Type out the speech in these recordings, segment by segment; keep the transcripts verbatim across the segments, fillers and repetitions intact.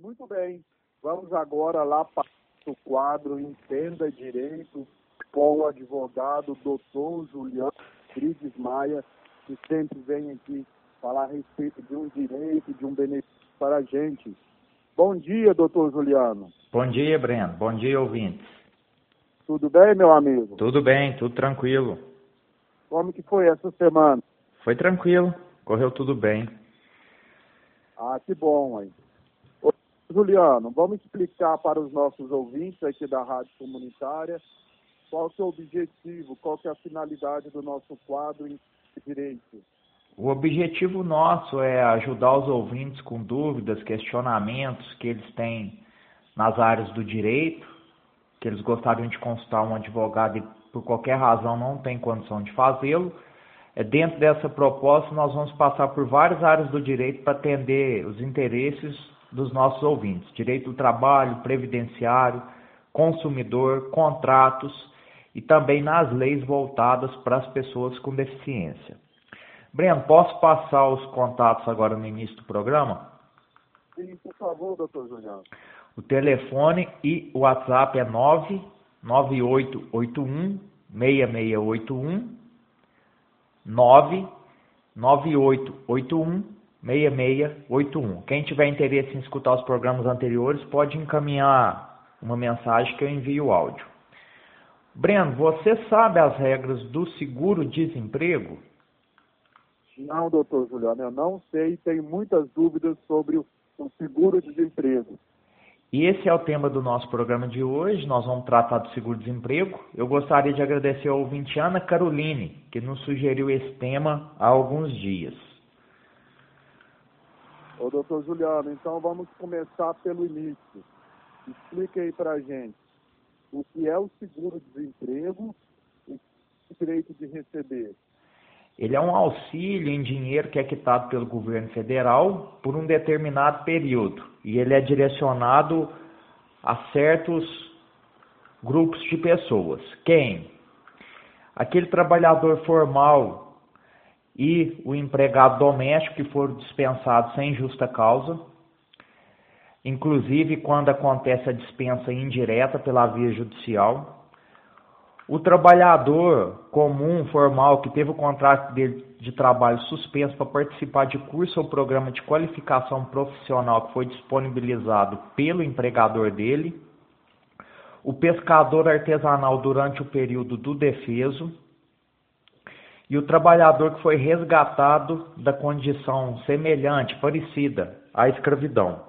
Muito bem, vamos agora lá para o quadro Entenda Direito com o advogado doutor Juliano Rodrigues Maia, que sempre vem aqui falar a respeito de um direito, de um benefício para a gente. Bom dia, doutor Juliano. Bom dia, Breno. Bom dia, ouvintes. Tudo bem, meu amigo? Tudo bem, tudo tranquilo. Como que foi essa semana? Foi tranquilo, correu tudo bem. Ah, que bom, hein? Ô, Juliano, vamos explicar para os nossos ouvintes aqui da Rádio Comunitária qual que é o objetivo, qual que é a finalidade do nosso quadro em direito. O objetivo nosso é ajudar os ouvintes com dúvidas, questionamentos que eles têm nas áreas do direito, que eles gostariam de consultar um advogado e por qualquer razão não tem condição de fazê-lo. É, dentro dessa proposta, nós vamos passar por várias áreas do direito para atender os interesses dos nossos ouvintes. Direito do trabalho, previdenciário, consumidor, contratos e também nas leis voltadas para as pessoas com deficiência. Breno, posso passar os contatos agora no início do programa? Sim, por favor, doutor Juliano. O telefone e o WhatsApp é nove nove oito oito um seis seis oito um, nove nove oito oito um seis seis oito um. Quem tiver interesse em escutar os programas anteriores pode encaminhar uma mensagem que eu envio o áudio. Breno, você sabe as regras do seguro-desemprego? Não, doutor Juliano, eu não sei, tenho muitas dúvidas sobre o seguro-desemprego. E esse é o tema do nosso programa de hoje. Nós vamos tratar do seguro-desemprego. Eu gostaria de agradecer ao ouvinte Ana Caroline, que nos sugeriu esse tema há alguns dias. Ô, doutor Juliano, então vamos começar pelo início. Explique aí pra gente o que é o seguro-desemprego e o direito de receber. Ele é um auxílio em dinheiro que é quitado pelo governo federal por um determinado período. E ele é direcionado a certos grupos de pessoas. Quem? Aquele trabalhador formal e o empregado doméstico que foram dispensados sem justa causa. Inclusive quando acontece a dispensa indireta pela via judicial. O trabalhador comum, formal, que teve o contrato de, de trabalho suspenso para participar de curso ou programa de qualificação profissional que foi disponibilizado pelo empregador dele. O pescador artesanal durante o período do defeso. E o trabalhador que foi resgatado da condição semelhante, parecida à escravidão.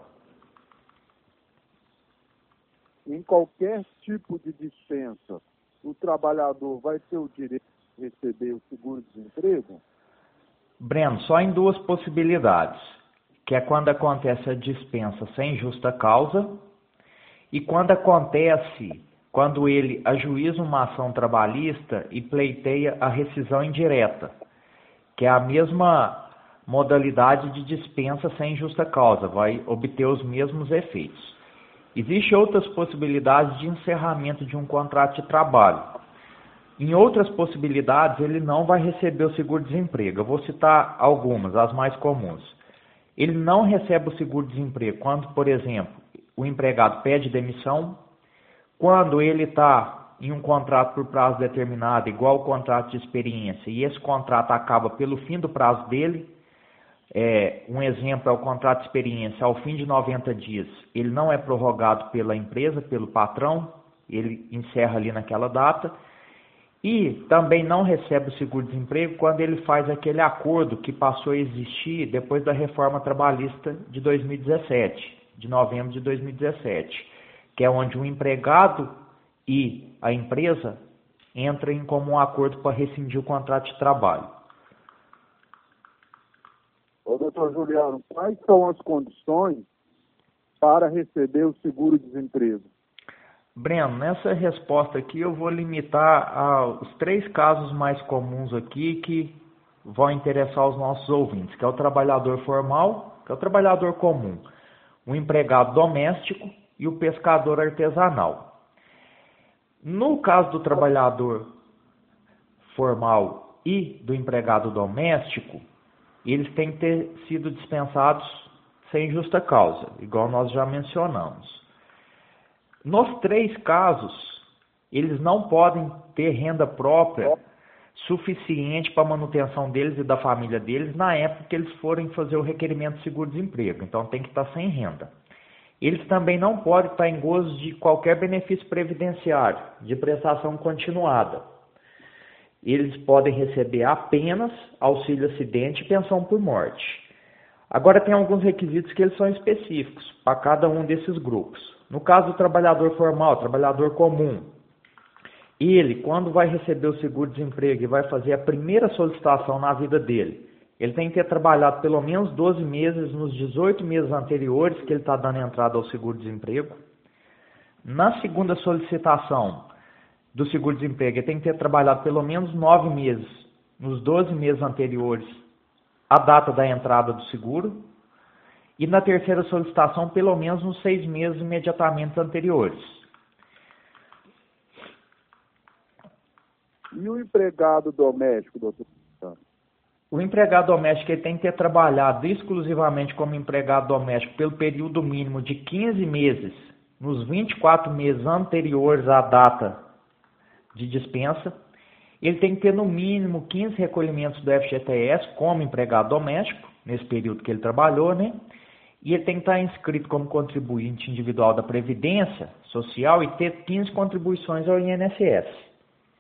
Em qualquer tipo de dispensa, o trabalhador vai ter o direito de receber o seguro-desemprego? Breno, só em duas possibilidades, que é quando acontece a dispensa sem justa causa e quando acontece, quando ele ajuiza uma ação trabalhista e pleiteia a rescisão indireta, que é a mesma modalidade de dispensa sem justa causa, vai obter os mesmos efeitos. Existem outras possibilidades de encerramento de um contrato de trabalho. Em outras possibilidades, ele não vai receber o seguro-desemprego. Eu vou citar algumas, as mais comuns. Ele não recebe o seguro-desemprego quando, por exemplo, o empregado pede demissão, quando ele está em um contrato por prazo determinado, igual o contrato de experiência, e esse contrato acaba pelo fim do prazo dele. É, um exemplo é o contrato de experiência, ao fim de noventa dias, ele não é prorrogado pela empresa, pelo patrão, ele encerra ali naquela data, e também não recebe o seguro-desemprego quando ele faz aquele acordo que passou a existir depois da reforma trabalhista de dois mil e dezessete, de novembro de dois mil e dezessete, que é onde o empregado e a empresa entram em comum acordo para rescindir o contrato de trabalho. Ô, doutor Juliano, quais são as condições para receber o seguro-desemprego? Breno, nessa resposta aqui eu vou limitar aos três casos mais comuns aqui que vão interessar os nossos ouvintes, que é o trabalhador formal, que é o trabalhador comum, o empregado doméstico e o pescador artesanal. No caso do trabalhador formal e do empregado doméstico, eles têm que ter sido dispensados sem justa causa, igual nós já mencionamos. Nos três casos, eles não podem ter renda própria suficiente para a manutenção deles e da família deles na época que eles forem fazer o requerimento de seguro-desemprego. Então tem que estar sem renda. Eles também não podem estar em gozo de qualquer benefício previdenciário, de prestação continuada. Eles podem receber apenas auxílio acidente e pensão por morte. Agora tem alguns requisitos que eles são específicos para cada um desses grupos. No caso do trabalhador formal, trabalhador comum, ele, quando vai receber o seguro-desemprego e vai fazer a primeira solicitação na vida dele, ele tem que ter trabalhado pelo menos doze meses nos dezoito meses anteriores que ele está dando entrada ao seguro-desemprego. Na segunda solicitação do seguro-desemprego, ele tem que ter trabalhado pelo menos nove meses nos doze meses anteriores à data da entrada do seguro. E na terceira solicitação, pelo menos nos seis meses imediatamente anteriores. E o empregado doméstico, doutor? O empregado doméstico ele tem que ter trabalhado exclusivamente como empregado doméstico pelo período mínimo de quinze meses, nos vinte e quatro meses anteriores à data de dispensa. Ele tem que ter no mínimo quinze recolhimentos do F G T S como empregado doméstico, nesse período que ele trabalhou, né? E ele tem que estar inscrito como contribuinte individual da Previdência Social e ter quinze contribuições ao I N S S.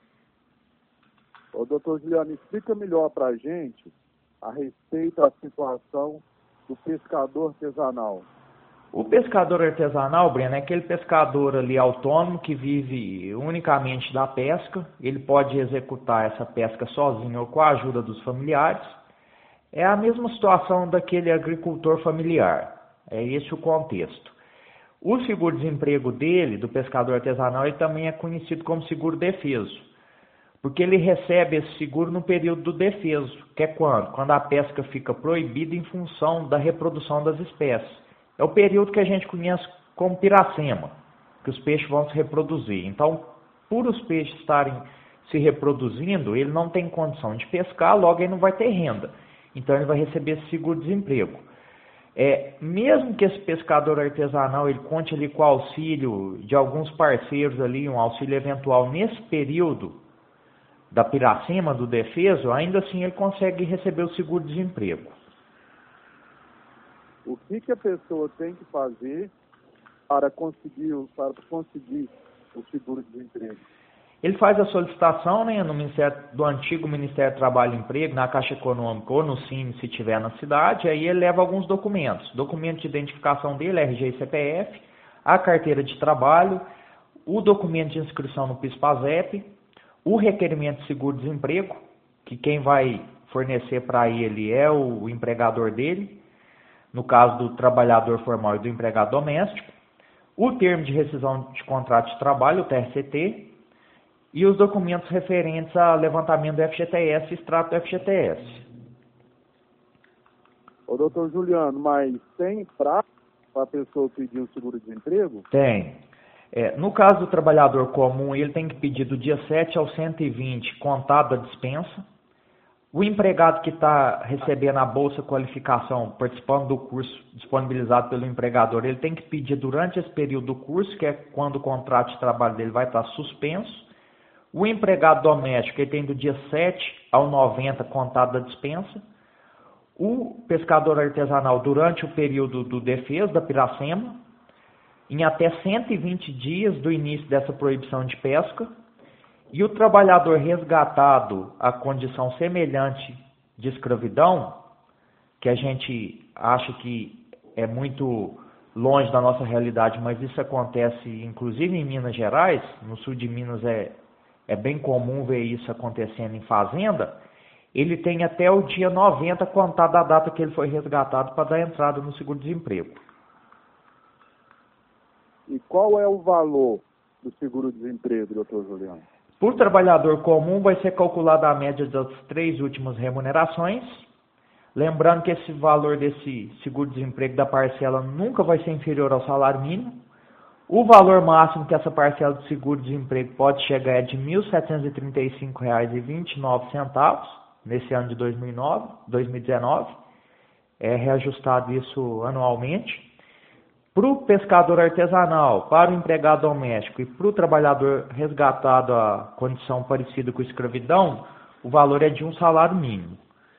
Ô, doutor Juliano, explica melhor para a gente a respeito da situação do pescador artesanal. O pescador artesanal, Breno, é aquele pescador ali autônomo que vive unicamente da pesca. Ele pode executar essa pesca sozinho ou com a ajuda dos familiares. É a mesma situação daquele agricultor familiar. É esse o contexto. O seguro-desemprego dele, do pescador artesanal, ele também é conhecido como seguro-defeso. Porque ele recebe esse seguro no período do defeso, que é quando? Quando a pesca fica proibida em função da reprodução das espécies. É o período que a gente conhece como piracema, que os peixes vão se reproduzir. Então, por os peixes estarem se reproduzindo, ele não tem condição de pescar, logo ele não vai ter renda. Então, ele vai receber esse seguro-desemprego. É, mesmo que esse pescador artesanal ele conte ali com o auxílio de alguns parceiros ali, um auxílio eventual nesse período da piracema, do defeso, ainda assim ele consegue receber o seguro-desemprego. O que, que a pessoa tem que fazer para conseguir, para conseguir o seguro-desemprego? Ele faz a solicitação, né, no Ministério, do antigo Ministério do Trabalho e Emprego, na Caixa Econômica ou no Cine, se tiver na cidade, aí ele leva alguns documentos. Documento de identificação dele, R G e C P F, a carteira de trabalho, o documento de inscrição no PIS/PASEP, o requerimento de seguro-desemprego, que quem vai fornecer para ele é o empregador dele, no caso do trabalhador formal e do empregado doméstico, o termo de rescisão de contrato de trabalho, o T R C T, e os documentos referentes a levantamento do F G T S e extrato do F G T S. Ô, doutor Juliano, mas tem prazo para a pessoa pedir o seguro-desemprego? Tem. É, no caso do trabalhador comum, ele tem que pedir do dia sete ao cento e vinte, contado a dispensa. O empregado que está recebendo a Bolsa Qualificação, participando do curso disponibilizado pelo empregador, ele tem que pedir durante esse período do curso, que é quando o contrato de trabalho dele vai estar suspenso. O empregado doméstico, ele tem do dia sete ao noventa, contado da dispensa. O pescador artesanal, durante o período do defeso, da piracema, em até cento e vinte dias do início dessa proibição de pesca, e o trabalhador resgatado à condição semelhante de escravidão, que a gente acha que é muito longe da nossa realidade, mas isso acontece inclusive em Minas Gerais, no sul de Minas é, é bem comum ver isso acontecendo em fazenda, ele tem até o dia noventa contado da data que ele foi resgatado para dar entrada no seguro-desemprego. E qual é o valor do seguro-desemprego, doutor Juliano? Por trabalhador comum, vai ser calculada a média das três últimas remunerações. Lembrando que esse valor desse seguro-desemprego da parcela nunca vai ser inferior ao salário mínimo. O valor máximo que essa parcela de seguro-desemprego pode chegar é de mil setecentos e trinta e cinco reais e vinte e nove centavos, nesse ano de dois mil e nove, dois mil e dezenove. é reajustado isso anualmente. Para o pescador artesanal, para o empregado doméstico e para o trabalhador resgatado a condição parecida com escravidão, o valor é de um salário mínimo.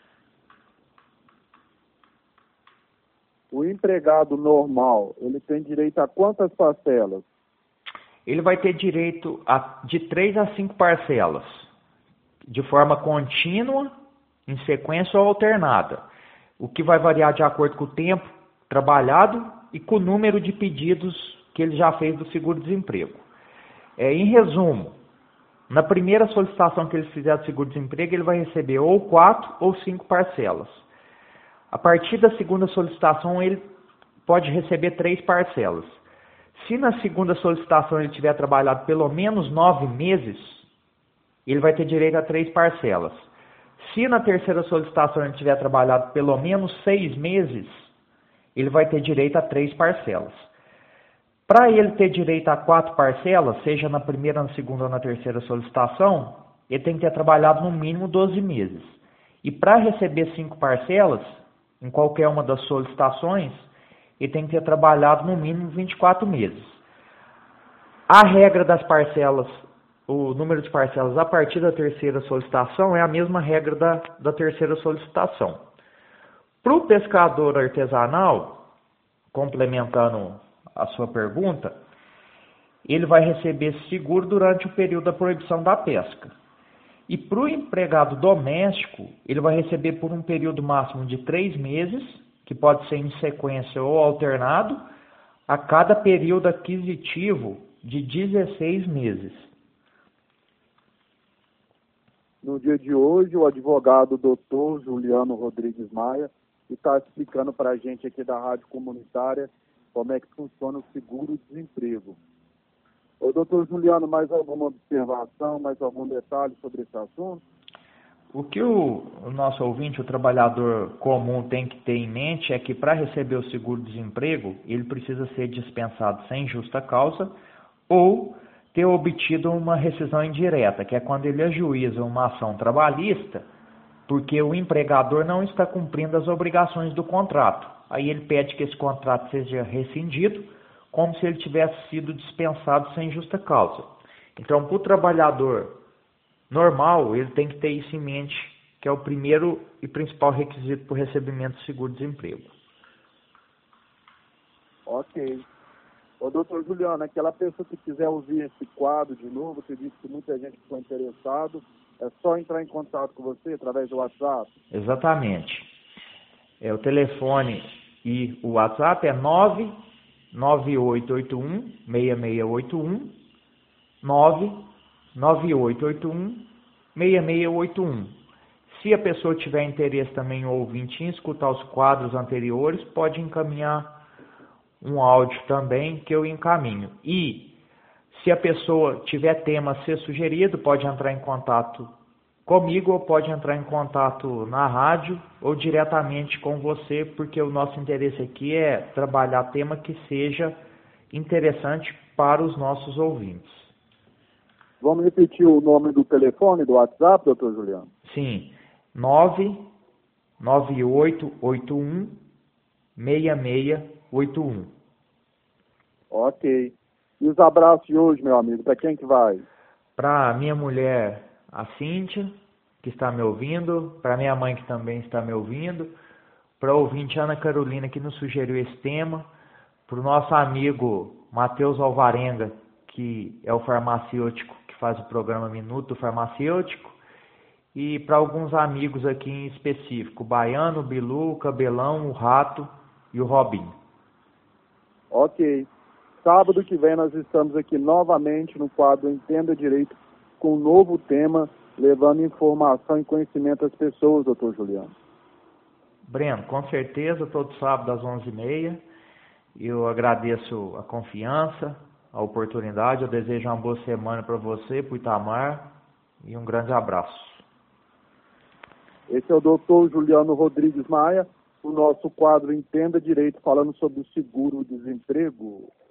O empregado normal, ele tem direito a quantas parcelas? Ele vai ter direito a, de três a cinco parcelas, de forma contínua, em sequência ou alternada, o que vai variar de acordo com o tempo trabalhado e com o número de pedidos que ele já fez do seguro-desemprego. É, em resumo, na primeira solicitação que ele fizer do seguro-desemprego, ele vai receber ou quatro ou cinco parcelas. A partir da segunda solicitação, ele pode receber três parcelas. Se na segunda solicitação ele tiver trabalhado pelo menos nove meses, ele vai ter direito a três parcelas. Se na terceira solicitação ele tiver trabalhado pelo menos seis meses, ele vai ter direito a três parcelas. Para ele ter direito a quatro parcelas, seja na primeira, na segunda ou na terceira solicitação, ele tem que ter trabalhado no mínimo doze meses. E para receber cinco parcelas, em qualquer uma das solicitações, ele tem que ter trabalhado no mínimo vinte e quatro meses. A regra das parcelas, o número de parcelas a partir da terceira solicitação é a mesma regra da, da terceira solicitação. Para o pescador artesanal, complementando a sua pergunta, ele vai receber seguro durante o período da proibição da pesca. E para o empregado doméstico, ele vai receber por um período máximo de três meses, que pode ser em sequência ou alternado, a cada período aquisitivo de dezesseis meses. No dia de hoje, o advogado doutor Juliano Rodrigues Maia está explicando para a gente aqui da Rádio Comunitária como é que funciona o seguro-desemprego. Ô, doutor Juliano, mais alguma observação, mais algum detalhe sobre esse assunto? O que o, o nosso ouvinte, o trabalhador comum, tem que ter em mente é que para receber o seguro-desemprego, ele precisa ser dispensado sem justa causa ou ter obtido uma rescisão indireta, que é quando ele ajuiza uma ação trabalhista, porque o empregador não está cumprindo as obrigações do contrato. Aí ele pede que esse contrato seja rescindido, como se ele tivesse sido dispensado sem justa causa. Então, para o trabalhador normal, ele tem que ter isso em mente, que é o primeiro e principal requisito para o recebimento do seguro-desemprego. Ok. Ô, doutor Juliano, aquela pessoa que quiser ouvir esse quadro de novo, você disse que muita gente ficou interessado, é só entrar em contato com você através do WhatsApp? Exatamente. É, o telefone e o WhatsApp é nove nove oito oito um, seis seis oito um, nove nove oito oito um, seis seis oito um. Se a pessoa tiver interesse também, o ouvinte, em escutar os quadros anteriores, pode encaminhar um áudio também que eu encaminho. E se a pessoa tiver tema a ser sugerido, pode entrar em contato comigo ou pode entrar em contato na rádio ou diretamente com você, porque o nosso interesse aqui é trabalhar tema que seja interessante para os nossos ouvintes. Vamos repetir o nome do telefone, do WhatsApp, doutor Juliano? Sim, nove nove oito oito um, seis seis oito um. Ok. E os abraços de hoje, meu amigo, para quem que vai? Para minha mulher, a Cíntia, que está me ouvindo, para minha mãe, que também está me ouvindo, para a ouvinte Ana Carolina, que nos sugeriu esse tema, para o nosso amigo Matheus Alvarenga, que é o farmacêutico que faz o programa Minuto Farmacêutico, e para alguns amigos aqui em específico, o Baiano, o Bilu, o Cabelão, o Rato e o Robinho. Ok. Sábado que vem nós estamos aqui novamente no quadro Entenda Direito com um novo tema, levando informação e conhecimento às pessoas, doutor Juliano. Breno, com certeza, todo sábado às onze e meia. Eu agradeço a confiança, a oportunidade. Eu desejo uma boa semana para você, para o Itamar, e um grande abraço. Esse é o doutor Juliano Rodrigues Maia, o nosso quadro Entenda Direito, falando sobre o seguro-desemprego.